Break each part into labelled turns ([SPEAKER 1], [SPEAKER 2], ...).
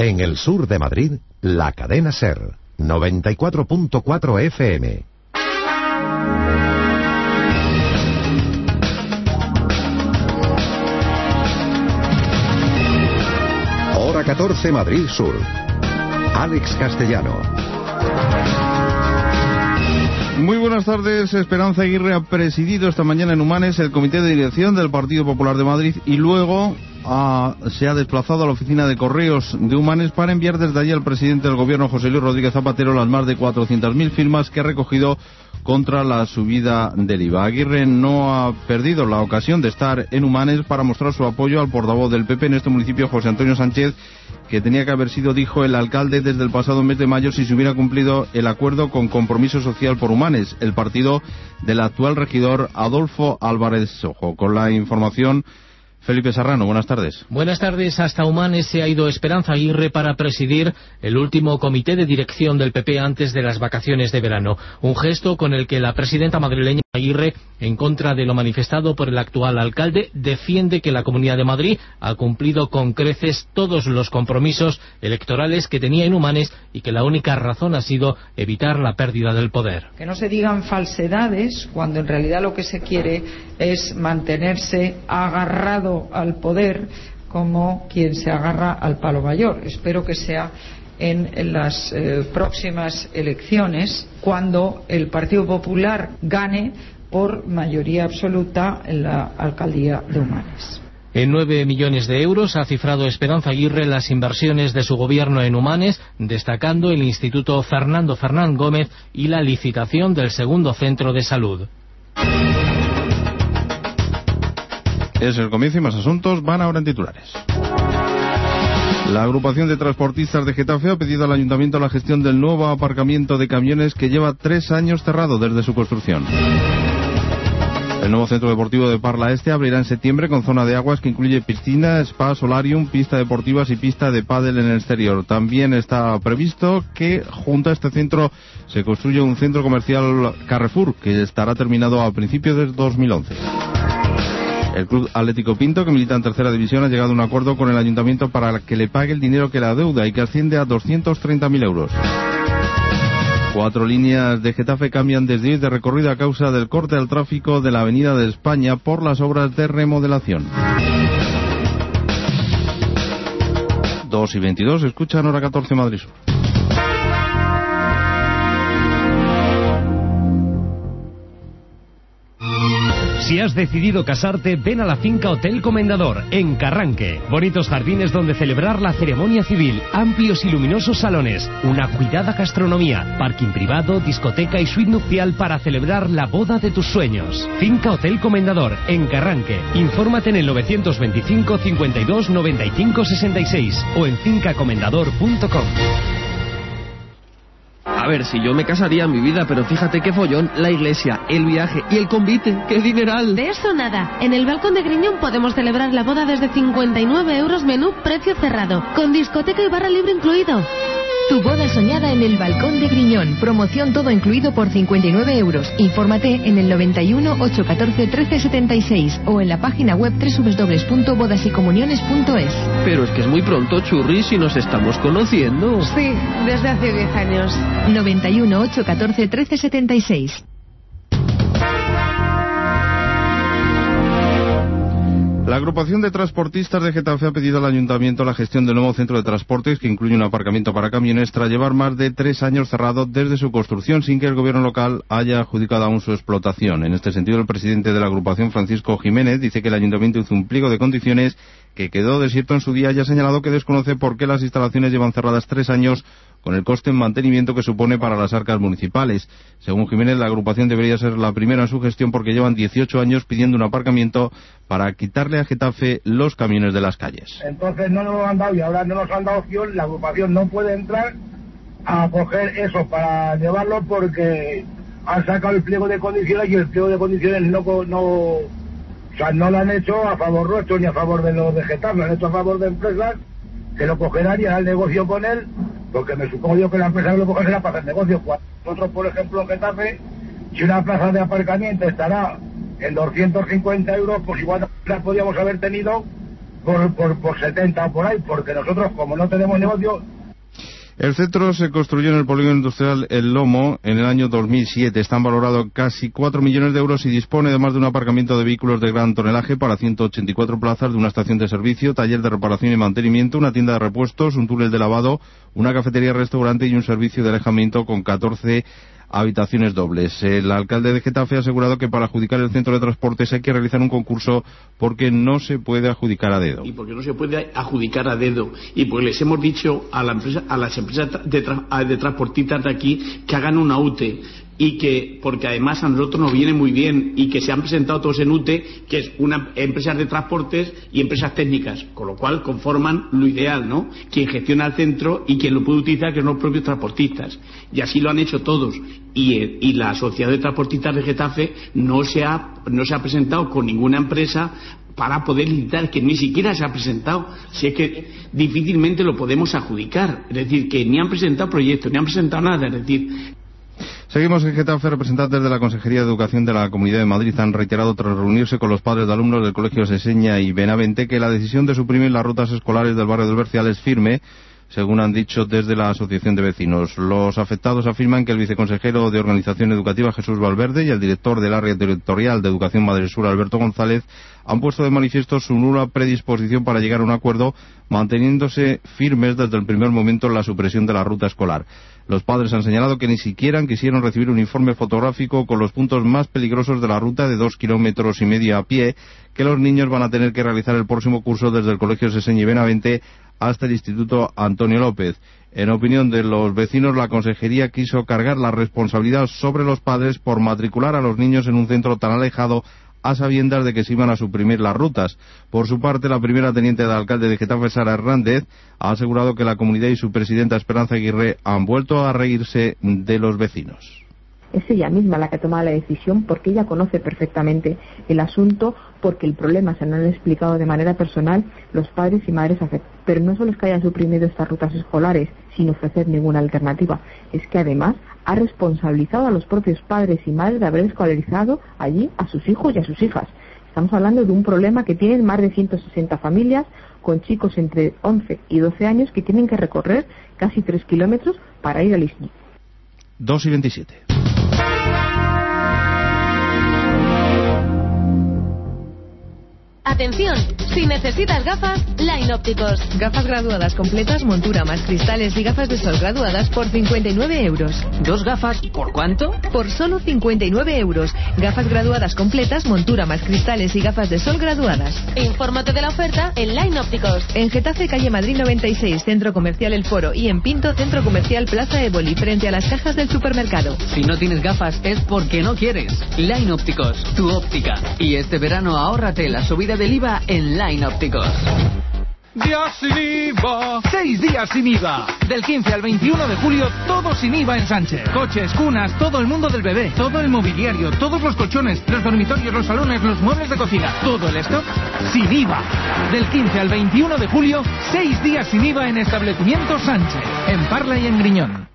[SPEAKER 1] En el sur de Madrid, la cadena SER, 94.4 FM. Hora 14, Madrid Sur. Alex Castellano.
[SPEAKER 2] Muy buenas tardes. Esperanza Aguirre ha presidido esta mañana en Humanes el Comité de Dirección del Partido Popular de Madrid y luego se ha desplazado a la oficina de correos de Humanes para enviar desde allí al presidente del Gobierno, José Luis Rodríguez Zapatero, las más de 400.000 firmas que ha recogido contra la subida del IVA. Aguirre no ha perdido la ocasión de estar en Humanes para mostrar su apoyo al portavoz del PP en este municipio, José Antonio Sánchez, que tenía que haber sido, dijo el alcalde, desde el pasado mes de mayo si se hubiera cumplido el acuerdo con Compromiso Social por Humanes, el partido del actual regidor Adolfo Álvarez Sojo. Con la información, Felipe Serrano, buenas tardes.
[SPEAKER 3] Buenas tardes. Hasta Humanes se ha ido Esperanza Aguirre para presidir el último comité de dirección del PP antes de las vacaciones de verano. Un gesto con el que la presidenta madrileña Aguirre, en contra de lo manifestado por el actual alcalde, defiende que la Comunidad de Madrid ha cumplido con creces todos los compromisos electorales que tenía en Humanes y que la única razón ha sido evitar la pérdida del poder.
[SPEAKER 4] Que no se digan falsedades cuando en realidad lo que se quiere es mantenerse agarrado al poder como quien se agarra al palo mayor. Espero que sea en las próximas elecciones cuando el Partido Popular gane por mayoría absoluta en la alcaldía de Humanes.
[SPEAKER 3] En 9 millones de euros ha cifrado Esperanza Aguirre las inversiones de su gobierno en Humanes, destacando el Instituto Fernando Fernán Gómez y la licitación del segundo centro de salud.
[SPEAKER 2] Es el comienzo y más asuntos van ahora en titulares. La agrupación de transportistas de Getafe ha pedido al ayuntamiento la gestión del nuevo aparcamiento de camiones que lleva 3 años cerrado desde su construcción. El nuevo centro deportivo de Parla Este abrirá en septiembre con zona de aguas que incluye piscina, spa, solarium, pista deportivas y pista de pádel en el exterior. También está previsto que junto a este centro se construya un centro comercial Carrefour que estará terminado a principios de 2011. El Club Atlético Pinto, que milita en tercera división, ha llegado a un acuerdo con el ayuntamiento para que le pague el dinero que le adeuda y que asciende a 230.000 euros. 4 líneas de Getafe cambian desde hoy de recorrido a causa del corte al tráfico de la Avenida de España por las obras de remodelación. 2:22, escuchan Hora 14 Madrid Sur.
[SPEAKER 5] Si has decidido casarte, ven a la finca Hotel Comendador, en Carranque. Bonitos jardines donde celebrar la ceremonia civil, amplios y luminosos salones, una cuidada gastronomía, parking privado, discoteca y suite nupcial para celebrar la boda de tus sueños. Finca Hotel Comendador, en Carranque. Infórmate en el 925 52 95 66 o en fincacomendador.com.
[SPEAKER 6] A ver, si yo me casaría en mi vida, pero fíjate qué follón, la iglesia, el viaje y el convite, ¡qué dineral!
[SPEAKER 7] De eso nada. En el Balcón de Griñón podemos celebrar la boda desde 59 euros menú precio cerrado, con discoteca y barra libre incluido.
[SPEAKER 8] Tu boda soñada en el Balcón de Griñón. Promoción todo incluido por 59 euros. Infórmate en el 91 814 1376 o en la página web www.bodasycomuniones.es.
[SPEAKER 6] Pero es que es muy pronto, Churri, si nos estamos conociendo.
[SPEAKER 7] Sí, desde hace 10 años.
[SPEAKER 8] 91 814 1376.
[SPEAKER 2] La agrupación de transportistas de Getafe ha pedido al ayuntamiento la gestión del nuevo centro de transportes que incluye un aparcamiento para camiones tras llevar más de 3 años cerrado desde su construcción sin que el gobierno local haya adjudicado aún su explotación. En este sentido, el presidente de la agrupación, Francisco Jiménez, dice que el ayuntamiento hizo un pliego de condiciones que quedó desierto en su día y ha señalado que desconoce por qué las instalaciones llevan cerradas 3 años con el coste en mantenimiento que supone para las arcas municipales. Según Jiménez, la agrupación debería ser la primera en su gestión porque llevan 18 años pidiendo un aparcamiento para quitarle a Getafe los camiones de las calles.
[SPEAKER 9] Entonces no nos lo han dado y ahora no nos han dado opción, la agrupación no puede entrar a coger eso para llevarlo porque han sacado el pliego de condiciones y el pliego de condiciones no lo han hecho a favor nuestro ni a favor de los de Getafe, lo han hecho a favor de empresas que lo cogerán y harán el negocio con él, porque me supongo yo que la empresa que lo coge será para hacer negocio. Nosotros, por ejemplo, en Getafe, si una plaza de aparcamiento estará en 250 euros, pues igual la podríamos haber tenido por 70 o por ahí, porque nosotros, como no tenemos negocio...
[SPEAKER 2] El centro se construyó en el polígono industrial El Lomo en el año 2007. Están valorados casi 4 millones de euros y dispone además de un aparcamiento de vehículos de gran tonelaje para 184 plazas, de una estación de servicio, taller de reparación y mantenimiento, una tienda de repuestos, un túnel de lavado, una cafetería-restaurante y un servicio de alejamiento con 14 habitaciones dobles. El alcalde de Getafe ha asegurado que para adjudicar el centro de transportes hay que realizar un concurso porque no se puede adjudicar a dedo.
[SPEAKER 10] Y porque no se puede adjudicar a dedo. Y porque les hemos dicho a las empresas de transportistas de aquí que hagan una UTE. Y que, porque además a nosotros nos viene muy bien, y que se han presentado todos en UTE, que es una empresas de transportes y empresas técnicas, con lo cual conforman lo ideal, ¿no? Quien gestiona el centro y quien lo puede utilizar, que son los propios transportistas. Y así lo han hecho todos. Y la Asociación de Transportistas de Getafe no se ha presentado con ninguna empresa para poder licitar, que ni siquiera se ha presentado. Si es que difícilmente lo podemos adjudicar. Es decir, que ni han presentado proyectos, ni han presentado nada. Es decir...
[SPEAKER 2] Seguimos en Getafe. Representantes de la Consejería de Educación de la Comunidad de Madrid han reiterado, tras reunirse con los padres de alumnos del Colegio Seseña y Benavente, que la decisión de suprimir las rutas escolares del barrio del Bercial es firme, según han dicho desde la Asociación de Vecinos. Los afectados afirman que el viceconsejero de Organización Educativa, Jesús Valverde, y el director del área territorial de Educación Madre Sur, Alberto González, han puesto de manifiesto su nula predisposición para llegar a un acuerdo, manteniéndose firmes desde el primer momento en la supresión de la ruta escolar. Los padres han señalado que ni siquiera quisieron recibir un informe fotográfico con los puntos más peligrosos de la ruta de 2,5 kilómetros a pie que los niños van a tener que realizar el próximo curso desde el Colegio Seseña y Benavente hasta el Instituto Antonio López. En opinión de los vecinos, la Consejería quiso cargar la responsabilidad sobre los padres por matricular a los niños en un centro tan alejado, a sabiendas de que se iban a suprimir las rutas. Por su parte, la primera teniente de alcalde de Getafe, Sara Hernández, ha asegurado que la comunidad y su presidenta, Esperanza Aguirre, han vuelto a reírse de los vecinos.
[SPEAKER 11] Es ella misma la que ha tomado la decisión, porque ella conoce perfectamente el asunto, porque el problema se lo han explicado de manera personal los padres y madres afectados. Pero no solo es que haya suprimido estas rutas escolares sin ofrecer ninguna alternativa, es que además ha responsabilizado a los propios padres y madres de haber escolarizado allí a sus hijos y a sus hijas. Estamos hablando de un problema que tienen más de 160 familias con chicos entre 11 y 12 años que tienen que recorrer casi 3 kilómetros para ir al instituto.
[SPEAKER 2] 2:27.
[SPEAKER 7] Atención, si necesitas gafas, Line Ópticos.
[SPEAKER 8] Gafas graduadas completas, montura más cristales y gafas de sol graduadas por 59 euros.
[SPEAKER 6] ¿Dos gafas por cuánto?
[SPEAKER 8] Por solo 59 euros. Gafas graduadas completas, montura más cristales y gafas de sol graduadas.
[SPEAKER 7] Infórmate de la oferta en Line Ópticos.
[SPEAKER 8] En Getafe, calle Madrid 96, Centro Comercial El Foro, y en Pinto, Centro Comercial Plaza Éboli, frente a las cajas del supermercado.
[SPEAKER 6] Si no tienes gafas es porque no quieres. Line Ópticos, tu óptica. Y este verano ahórrate la subida del IVA en Line Ópticos.
[SPEAKER 12] Días sin IVA. 6 días sin IVA. Del 15 al 21 de julio, todo sin IVA en Sánchez. Coches, cunas, todo el mundo del bebé, todo el mobiliario, todos los colchones, los dormitorios, los salones, los muebles de cocina, todo el stock sin IVA. Del 15 al 21 de julio, 6 días sin IVA en Establecimientos Sánchez, en Parla y en Griñón.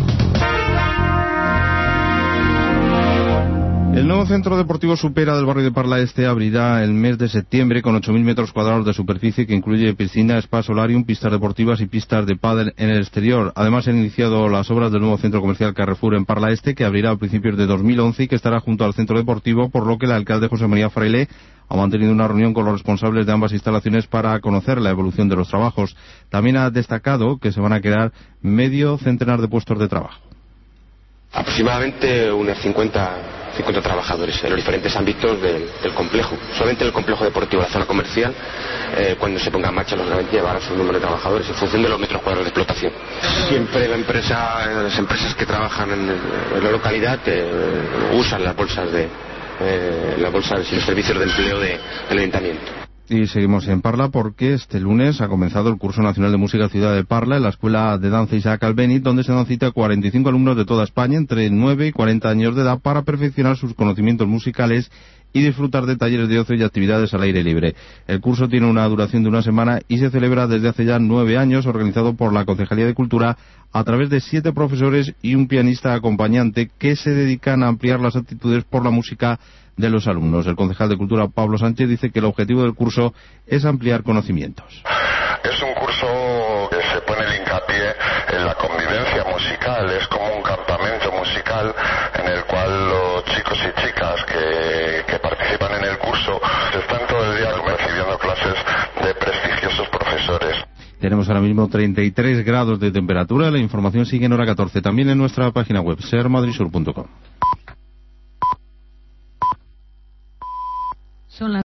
[SPEAKER 2] El nuevo centro deportivo Supera del barrio de Parla Este abrirá el mes de septiembre con 8.000 metros cuadrados de superficie, que incluye piscina, spa, solarium, pistas deportivas y pistas de pádel en el exterior. Además, han iniciado las obras del nuevo centro comercial Carrefour en Parla Este, que abrirá a principios de 2011 y que estará junto al centro deportivo, por lo que el alcalde José María Fraile ha mantenido una reunión con los responsables de ambas instalaciones para conocer la evolución de los trabajos. También ha destacado que se van a crear medio centenar de puestos de trabajo.
[SPEAKER 13] Aproximadamente unos 50 trabajadores en los diferentes ámbitos del complejo. Solamente en el complejo deportivo, la zona comercial, cuando se ponga en marcha, lógicamente llevará su número de trabajadores en función de los metros cuadrados de explotación. Siempre las empresas que trabajan en la localidad usan las bolsas y los servicios de empleo del ayuntamiento.
[SPEAKER 2] Y seguimos en Parla porque este lunes ha comenzado el Curso Nacional de Música Ciudad de Parla en la Escuela de Danza Isaac Albéniz, donde se dan cita a 45 alumnos de toda España entre 9 y 40 años de edad para perfeccionar sus conocimientos musicales y disfrutar de talleres de ocio y actividades al aire libre. El curso tiene una duración de una semana y se celebra desde hace ya 9 años, organizado por la Concejalía de Cultura a través de 7 profesores y un pianista acompañante que se dedican a ampliar las aptitudes por la música de los alumnos. El concejal de Cultura, Pablo Sánchez, dice que el objetivo del curso es ampliar conocimientos.
[SPEAKER 14] Es un curso que se pone el hincapié en la convivencia musical, es como un campamento musical en el cual los chicos y chicas que participan en el curso están todo el día recibiendo clases de prestigiosos profesores.
[SPEAKER 2] Tenemos ahora mismo 33 grados de temperatura, la información sigue en hora 14, también en nuestra página web, sermadridsur.com.